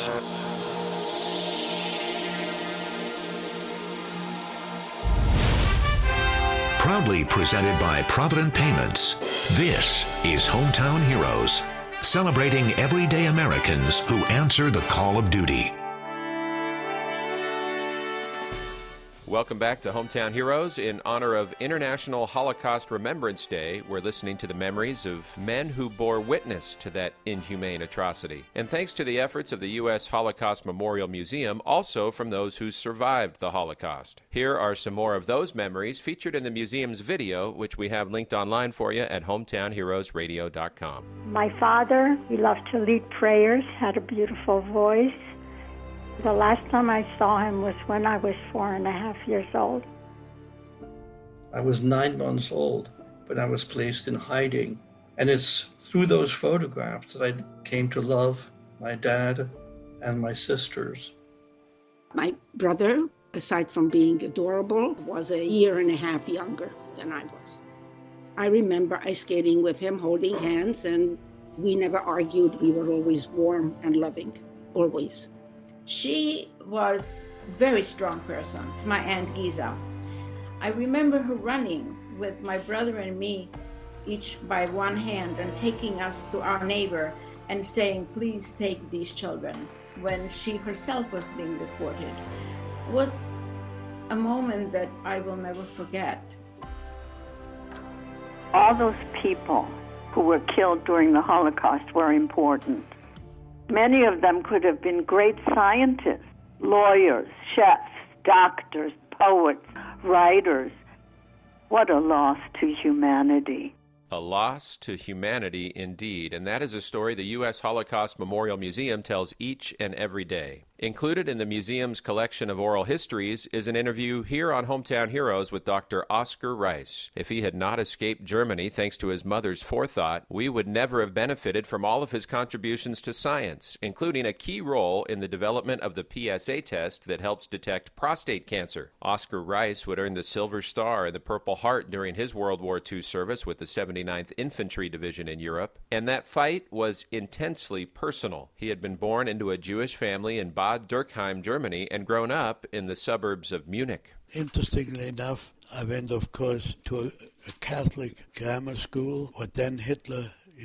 Proudly presented by Provident Payments, this is Hometown Heroes, celebrating everyday Americans who answer the call of duty. Welcome back to Hometown Heroes. In honor of International Holocaust Remembrance Day, we're listening to the memories of men who bore witness to that inhumane atrocity. And thanks to the efforts of the U.S. Holocaust Memorial Museum, also from those who survived the Holocaust. Here are some more of those memories featured in the museum's video, which we have linked online for you at hometownheroesradio.com. My father, he loved to lead prayers, had a beautiful voice. The last time I saw him was when I was 4.5 years old. I was 9 months old when I was placed in hiding. And it's through those photographs that I came to love my dad and my sisters. My brother, aside from being adorable, was 1.5 years younger than I was. I remember ice skating with him, holding hands, and we never argued. We were always warm and loving, always. She was a very strong person, my Aunt Giza. I remember her running with my brother and me, each by one hand, and taking us to our neighbor and saying, please take these children, when she herself was being deported. It was a moment that I will never forget. All those people who were killed during the Holocaust were important. Many of them could have been great scientists, lawyers, chefs, doctors, poets, writers. What a loss to humanity. A loss to humanity indeed, and that is a story the U.S. Holocaust Memorial Museum tells each and every day. Included in the museum's collection of oral histories is an interview here on Hometown Heroes with Dr. Oscar Rice. If he had not escaped Germany thanks to his mother's forethought, we would never have benefited from all of his contributions to science, including a key role in the development of the PSA test that helps detect prostate cancer. Oscar Rice would earn the Silver Star and the Purple Heart during his World War II service with the 79th Infantry Division in Europe, and that fight was intensely personal. He had been born into a Jewish family in Bad Dürkheim, Germany, and grown up in the suburbs of Munich. Interestingly enough, I went, of course, to a Catholic grammar school, but then Hitler, in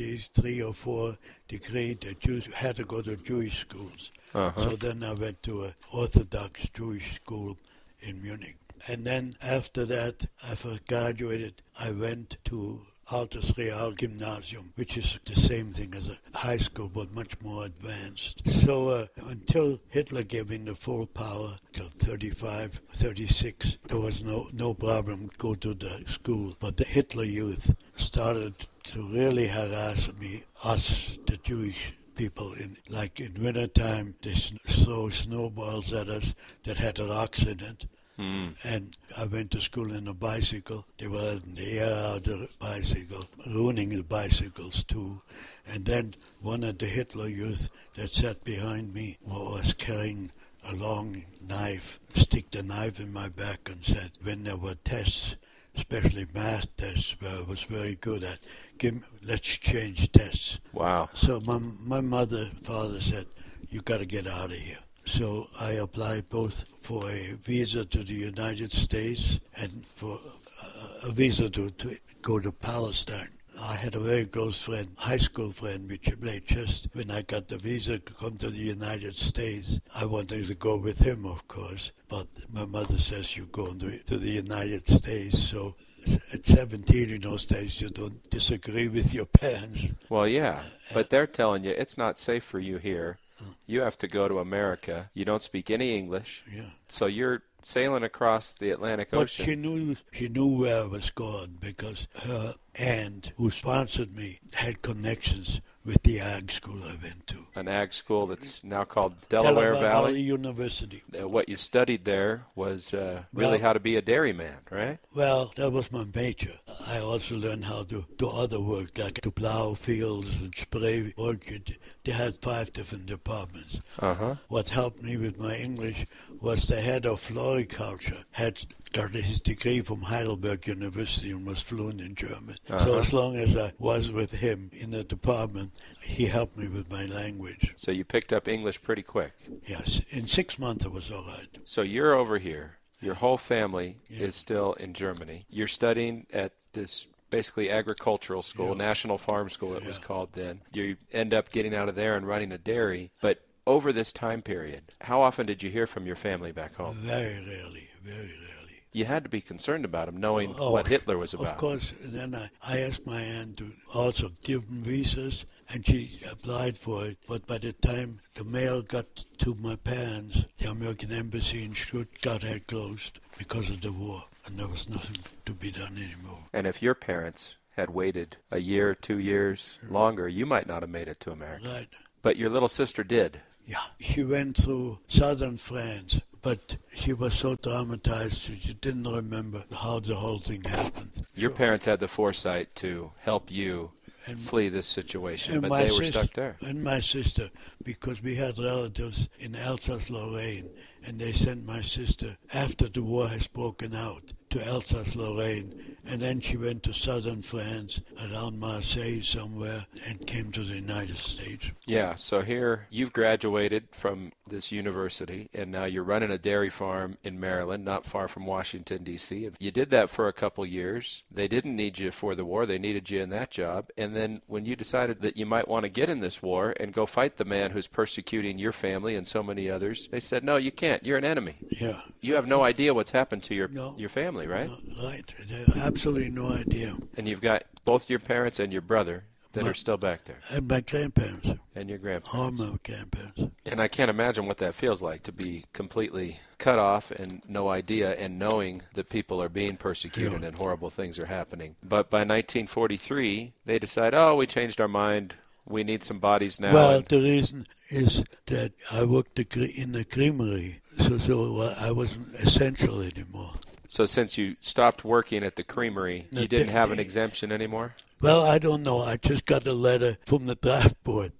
33 or 4, decreed that Jews had to go to Jewish schools. So then I went to an Orthodox Jewish school in Munich. And then after that, after graduated, I went to Altes Real Gymnasium, which is the same thing as a high school, but much more advanced. So until Hitler gave me the full power, till 35, 36, there was no problem to go to the school. But the Hitler Youth started to really harass us, the Jewish people. In wintertime, they throw snowballs at us that had rocks in it. And I went to school in a bicycle. They were in the air out of the bicycle, ruining the bicycles too. And then one of the Hitler Youth that sat behind me was carrying a long knife, stick the knife in my back and said, when there were tests, especially math tests where I was very good at, let's change tests. Wow. So my father said, you got to get out of here. So I applied both for a visa to the United States and for a visa to go to Palestine. I had a very close friend, high school friend, which played chess. When I got the visa to come to the United States, I wanted to go with him, of course. But my mother says you go to the United States. So at 17 in those days, you don't disagree with your parents. Well, yeah, but they're telling you it's not safe for you here. You have to go to America. You don't speak any English. Yeah. So you're sailing across the Atlantic Ocean. But she knew where I was going because her aunt, who sponsored me, had connections with the ag school I went to. An ag school that's now called Delaware Valley University. What you studied there was really how to be a dairyman, right? Well, that was my major. I also learned how to do other work, like to plow fields and spray orchid. They had 5 different departments. What helped me with my English was the head of floriculture had got his degree from Heidelberg University and was fluent in German. So as long as I was with him in the department, he helped me with my language. So you picked up English pretty quick. Yes, in 6 months it was all right. So you're over here. Your whole family is still in Germany. You're studying at this basically agricultural school, National Farm School it was called then. You end up getting out of there and running a dairy. But over this time period, how often did you hear from your family back home? Very rarely, very rarely. You had to be concerned about them, knowing what Hitler was about. Of course. And then I asked my aunt to also give them visas, and she applied for it. But by the time the mail got to my parents, the American embassy in Stuttgart had closed because of the war, and there was nothing to be done anymore. And if your parents had waited a year, 2 years longer, you might not have made it to America. Right. But your little sister did. Yeah. She went through southern France, but she was so traumatized that she didn't remember how the whole thing happened. Your parents had the foresight to help you flee this situation, but they were stuck there. And my sister, because we had relatives in Alsace-Lorraine, and they sent my sister, after the war has broken out, to Alsace-Lorraine, and then she went to southern France, around Marseille somewhere, and came to the United States. Yeah, so here you've graduated from this university, and now you're running a dairy farm in Maryland, not far from Washington, D.C. You did that for a couple years. They didn't need you for the war. They needed you in that job. And then when you decided that you might want to get in this war and go fight the man who's persecuting your family and so many others, they said, no, you can't. You're an enemy. Yeah. You have no idea what's happened to your family, right? No, right. They have absolutely no idea. And you've got both your parents and your brother that are still back there. And my grandparents. And your grandparents. All my grandparents. And I can't imagine what that feels like, to be completely cut off and no idea, and knowing that people are being persecuted and horrible things are happening. But by 1943, they decide, we changed our mind. We need some bodies now. Well, the reason is that I worked in the creamery, so I wasn't essential anymore. So since you stopped working at the creamery, you didn't have an exemption anymore? Well, I don't know. I just got a letter from the draft board.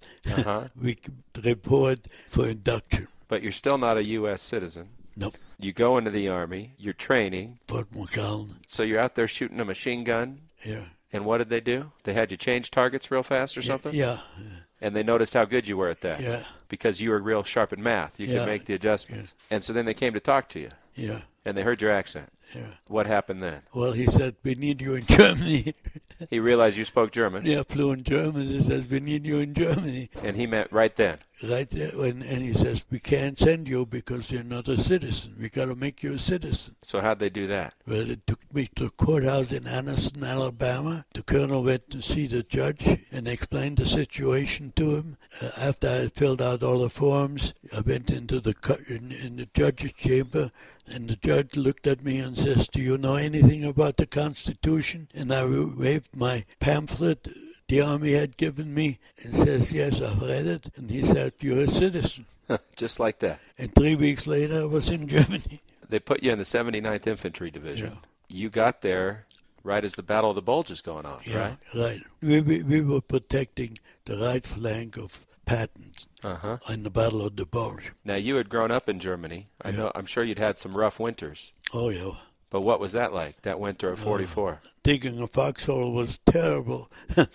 We report for induction. But you're still not a U.S. citizen. Nope. You go into the Army. You're training. Fort McClellan. So you're out there shooting a machine gun? Yeah. And what did they do? They had you change targets real fast or something? Yeah. And they noticed how good you were at that? Yeah. Because you were real sharp in math. You could make the adjustments. Yeah. And so then they came to talk to you. Yeah. And they heard your accent. Yeah. What happened then? Well, he said, we need you in Germany. He realized you spoke German? Yeah, fluent German. He says, we need you in Germany. And he meant right then? Right there. And he says, we can't send you because you're not a citizen. We got to make you a citizen. So how'd they do that? Well, they took me to the courthouse in Anniston, Alabama. The colonel went to see the judge and explained the situation to him. After I had filled out all the forms, I went into in the judge's chamber, and the judge looked at me and says, do you know anything about the Constitution? And I waved my pamphlet the Army had given me and says, yes, I've read it. And he said, you're a citizen. Just like that. And 3 weeks later, I was in Germany. They put you in the 79th Infantry Division. Yeah. You got there right as the Battle of the Bulge is going on, right? Right. We were protecting the right flank of Patton in the Battle of the Bulge. Now, you had grown up in Germany. I'm sure you'd had some rough winters. Oh, yeah. But what was that like, that winter of 44? Digging a foxhole was terrible.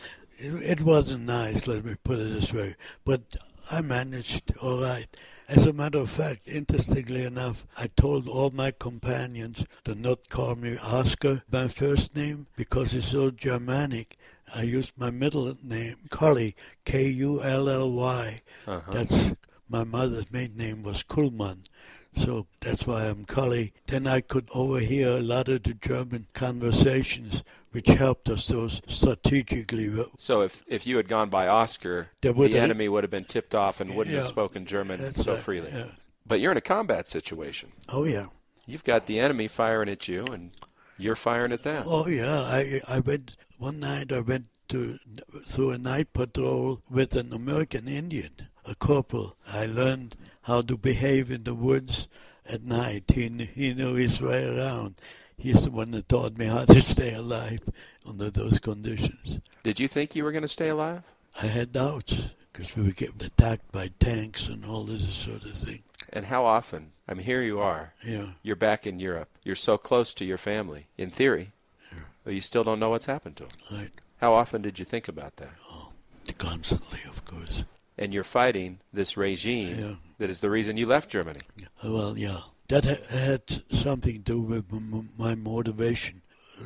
It wasn't nice, let me put it this way. But I managed all right. As a matter of fact, interestingly enough, I told all my companions to not call me Oscar, my first name, because it's so Germanic. I used my middle name, Cully, K-U-L-L-Y. That's my mother's maiden name was Kuhlmann. So that's why I'm Cully. Then I could overhear a lot of the German conversations, which helped us so strategically. So if you had gone by Oscar, the enemy would have been tipped off and wouldn't have spoken German so freely. Yeah. But you're in a combat situation. Oh, yeah. You've got the enemy firing at you, and you're firing at them. Oh, yeah. I went one night, through a night patrol with an American Indian, a corporal. I learned how to behave in the woods at night. He knew his way around. He's the one that taught me how to stay alive under those conditions. Did you think you were going to stay alive? I had doubts, because we were getting attacked by tanks and all this sort of thing. And how often? I mean, here you are. Yeah. You're back in Europe. You're so close to your family, in theory, but you still don't know what's happened to them. Right. How often did you think about that? Oh, constantly, of course. And you're fighting this regime that is the reason you left Germany. Well, yeah. That had something to do with my motivation.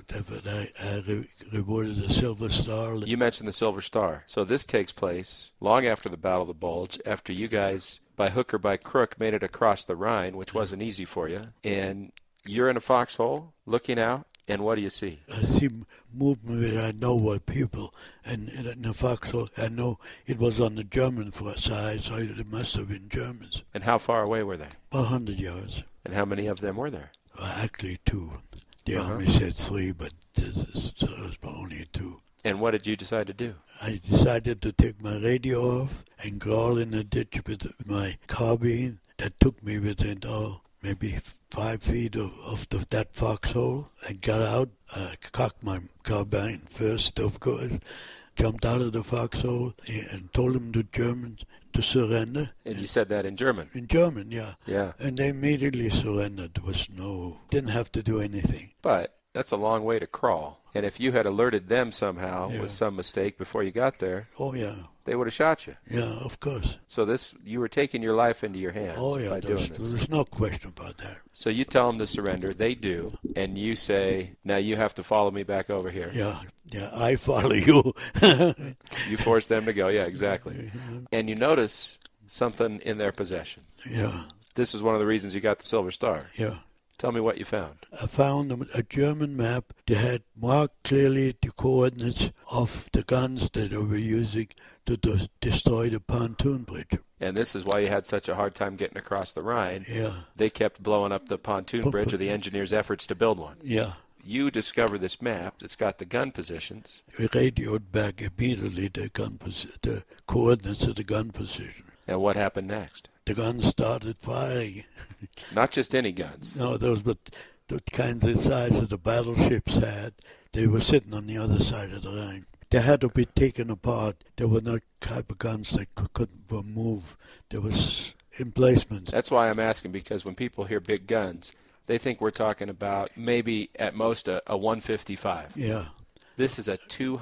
I rewarded the Silver Star. You mentioned the Silver Star. So this takes place long after the Battle of the Bulge, after you guys, by hook or by crook, made it across the Rhine, which wasn't easy for you. And you're in a foxhole, looking out, and what do you see? I see movement that I know were people. And in the foxhole, I know it was on the German side, so it must have been Germans. And how far away were they? 100 yards. And how many of them were there? Well, actually, 2. The army said 3, but there was only 2. And what did you decide to do? I decided to take my radio off and crawl in the ditch with my carbine. That took me within, maybe 5 feet of that foxhole. I got out, cocked my carbine first, of course, jumped out of the foxhole and told them, the Germans, to surrender. And you said that in German? In German, yeah. Yeah. And they immediately surrendered. Didn't have to do anything. But that's a long way to crawl. And if you had alerted them somehow with some mistake before you got there, they would have shot you. Yeah, of course. So you were taking your life into your hands by doing this. There's no question about that. So you tell them to surrender. They do. And you say, now you have to follow me back over here. Yeah, I follow you. You force them to go. Yeah, exactly. And you notice something in their possession. Yeah. This is one of the reasons you got the Silver Star. Yeah. Tell me what you found. I found a German map that had marked clearly the coordinates of the guns that they were using to destroy the pontoon bridge. And this is why you had such a hard time getting across the Rhine. Yeah. They kept blowing up the pontoon bridge, or the engineers' efforts to build one. Yeah. You discover this map that's got the gun positions. We radioed back immediately the coordinates of the gun position. And what happened next? The guns started firing. Not just any guns. No, those were the kinds of size that the battleships had. They were sitting on the other side of the Rhine. They had to be taken apart. There were no type of guns that couldn't move. There was emplacements. That's why I'm asking, because when people hear big guns, they think we're talking about maybe at most a 155. Yeah. This is a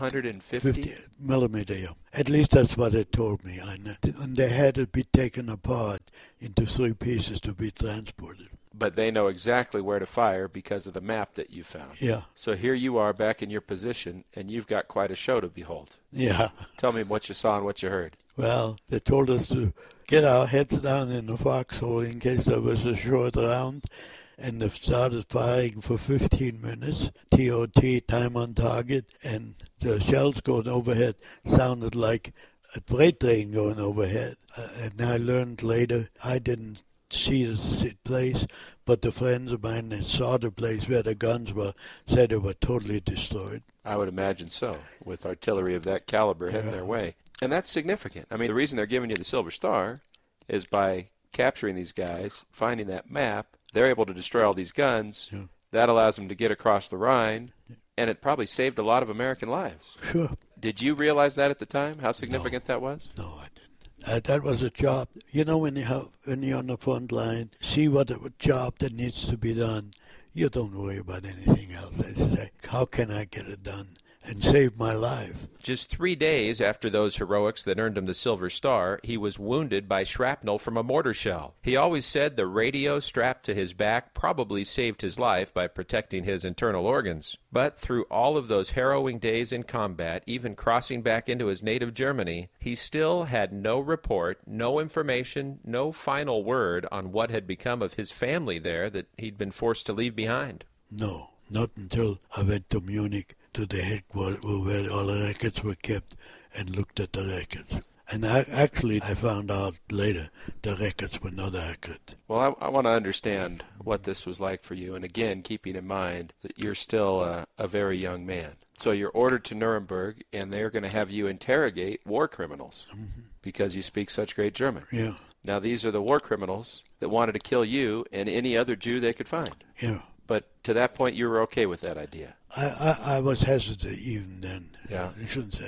250 millimeter. Yeah. At least that's what they told me. And they had to be taken apart into 3 pieces to be transported. But they know exactly where to fire because of the map that you found. Yeah. So here you are back in your position, and you've got quite a show to behold. Yeah. Tell me what you saw and what you heard. Well, they told us to get our heads down in the foxhole in case there was a short round. And they started firing for 15 minutes, TOT, time on target, and the shells going overhead sounded like a freight train going overhead. And I learned later, I didn't see the place, but the friends of mine that saw the place where the guns were said they were totally destroyed. I would imagine so, with artillery of that caliber heading their way. And that's significant. I mean, the reason they're giving you the Silver Star is by capturing these guys, finding that map, they're able to destroy all these guns. Yeah. That allows them to get across the Rhine, and it probably saved a lot of American lives. Sure. Did you realize that at the time, how significant that was? No, I didn't. That was a job. You know, when you're on the front line, see what a job that needs to be done. You don't worry about anything else. I say, how can I get it done and save my life? Just 3 days after those heroics that earned him the Silver Star, he was wounded by shrapnel from a mortar shell. He always said the radio strapped to his back probably saved his life by protecting his internal organs. But through all of those harrowing days in combat, even crossing back into his native Germany, he still had no report, no information, no final word on what had become of his family there that he'd been forced to leave behind. No, not until I went to Munich, to the headquarters where all the records were kept, and looked at the records. And I found out later the records were not accurate. Well, I want to understand what this was like for you. And again, keeping in mind that you're still a very young man. So you're ordered to Nuremberg, and they're going to have you interrogate war criminals because you speak such great German. Yeah. Now, these are the war criminals that wanted to kill you and any other Jew they could find. Yeah. But to that point, you were okay with that idea. I was hesitant even then. Yeah. I shouldn't say.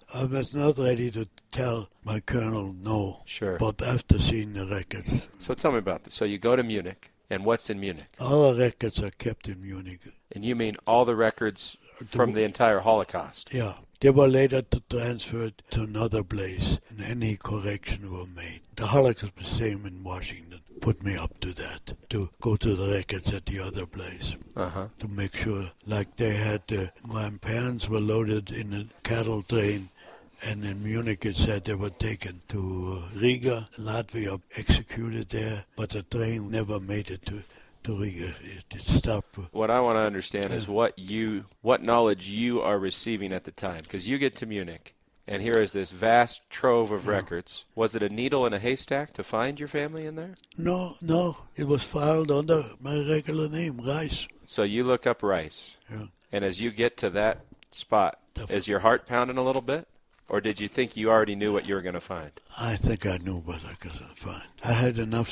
I was not ready to tell my colonel no. Sure. But after seeing the records. So tell me about this. So you go to Munich, and what's in Munich? All the records are kept in Munich. And you mean all the records from the entire Holocaust? Yeah. They were later transferred to another place, and any correction were made. The Holocaust Museum in Washington put me up to that, to go to the records at the other place, to make sure. Like they had, my parents were loaded in a cattle train, and in Munich it said they were taken to Riga, Latvia, executed there, but the train never made it to Riga. It stopped. What I want to understand is what knowledge you are receiving at the time, because you get to Munich, and here is this vast trove of records. Was it a needle in a haystack to find your family in there? No. It was filed under my regular name, Rice. So you look up Rice, and as you get to that spot, is your heart pounding a little bit? Or did you think you already knew what you were going to find? I think I knew what I was going to find. I had enough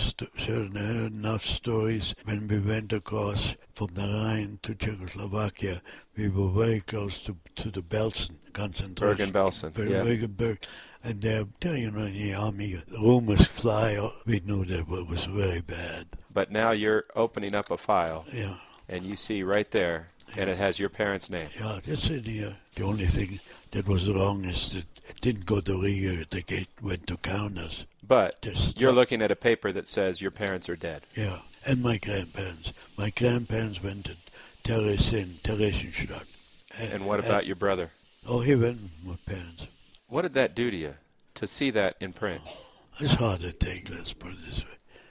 stories when we went across from the Rhine to Czechoslovakia. We were very close to the Belsen concentration. Bergen-Belsen, Bergen-Belsen. And there, in the army, rumors fly. We knew that it was very bad. But now you're opening up a file. Yeah. And you see right there, and it has your parents' name. Yeah, that's in here. The only thing that was wrong is that it didn't go to Riga. The gate went to Kaunas. But you're looking at a paper that says your parents are dead. Yeah, and my grandparents. My grandparents went to Theresienstadt. And what about your brother? Oh, he went with my parents. What did that do to you, to see that in print? It's hard to take, let's put it this way.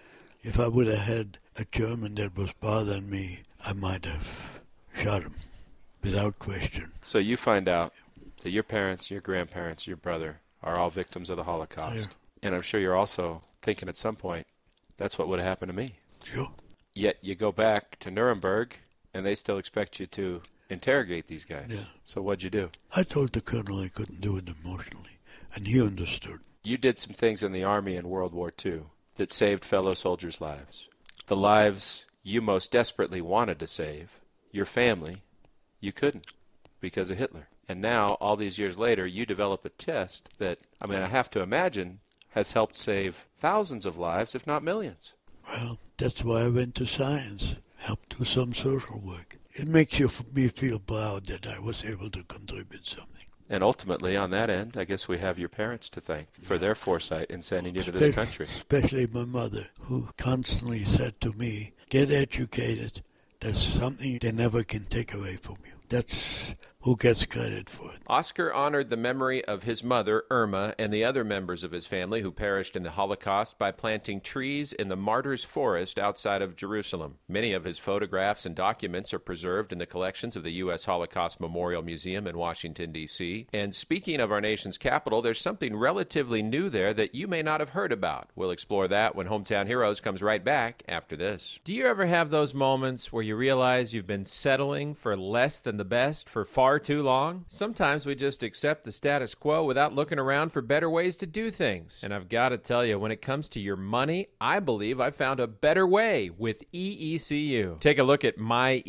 If I would have had a German that was bothering me, I might have shot him, without question. So you find out that your parents, your grandparents, your brother are all victims of the Holocaust. Yeah. And I'm sure you're also thinking at some point, that's what would have happened to me. Sure. Yet you go back to Nuremberg, and they still expect you to interrogate these guys. Yeah. So what'd you do? I told the colonel I couldn't do it emotionally, and he understood. You did some things in the Army in World War II that saved fellow soldiers' lives. The lives you most desperately wanted to save, your family, you couldn't because of Hitler. And now, all these years later, you develop a test that, I have to imagine, has helped save thousands of lives, if not millions. Well, that's why I went to science, helped do some social work. It makes me feel proud that I was able to contribute something. And ultimately, on that end, I guess we have your parents to thank for their foresight in sending you to this country. Especially my mother, who constantly said to me, get educated. That's something they never can take away from you. That's who gets credit for it. Oscar honored the memory of his mother, Irma, and the other members of his family who perished in the Holocaust by planting trees in the Martyrs' Forest outside of Jerusalem. Many of his photographs and documents are preserved in the collections of the U.S. Holocaust Memorial Museum in Washington, D.C. And speaking of our nation's capital, there's something relatively new there that you may not have heard about. We'll explore that when Hometown Heroes comes right back after this. Do you ever have those moments where you realize you've been settling for less than the best for far too long? Sometimes we just accept the status quo without looking around for better ways to do things. And I've got to tell you, when it comes to your money, I believe I found a better way with EECU. Take a look at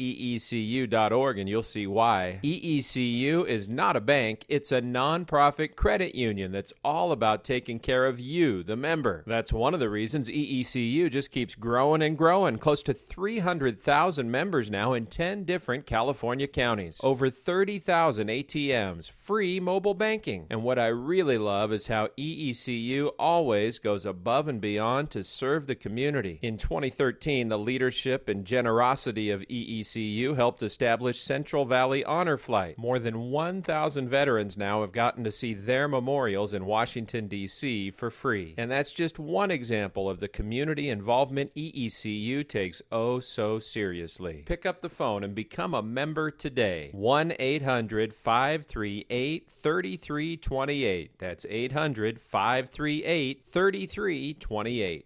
myeecu.org and you'll see why. EECU is not a bank, it's a nonprofit credit union that's all about taking care of you, the member. That's one of the reasons EECU just keeps growing and growing. Close to 300,000 members now in 10 different California counties. Over 30,000 ATMs, free mobile banking. And what I really love is how EECU always goes above and beyond to serve the community. In 2013, the leadership and generosity of EECU helped establish Central Valley Honor Flight. More than 1,000 veterans now have gotten to see their memorials in Washington, D.C. for free. And that's just one example of the community involvement EECU takes oh so seriously. Pick up the phone and become a member today. 1-800-538-3328. That's 800-538-3328.